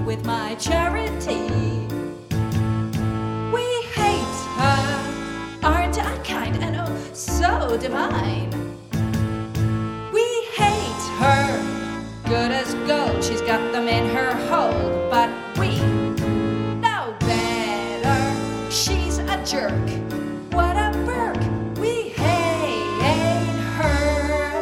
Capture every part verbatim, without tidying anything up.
with my charity. We hate her, aren't unkind and oh so divine. We hate her, good as gold, she's got them in her hold. But we know better, she's a jerk. What a Burke, we hate her.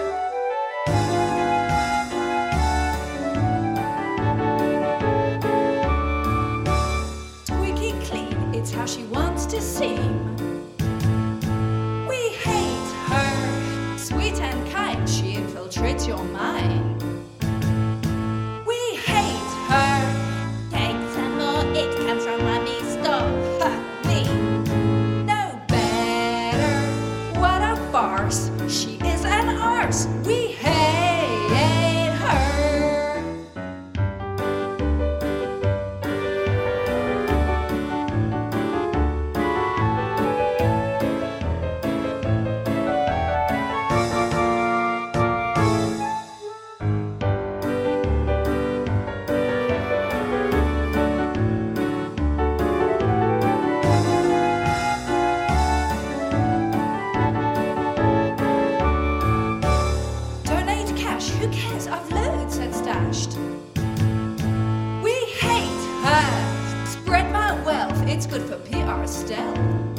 Squeaky clean, it's how she wants to seem. We hate her, sweet and kind, she infiltrates your mind. We hate her, take some more, it comes from mommy's store. Ha, we know better, what a farce, she is an arse. We hate her. Donate cash, who cares? I've loads and stashed. We hate her. Spread my wealth, it's good for P R still.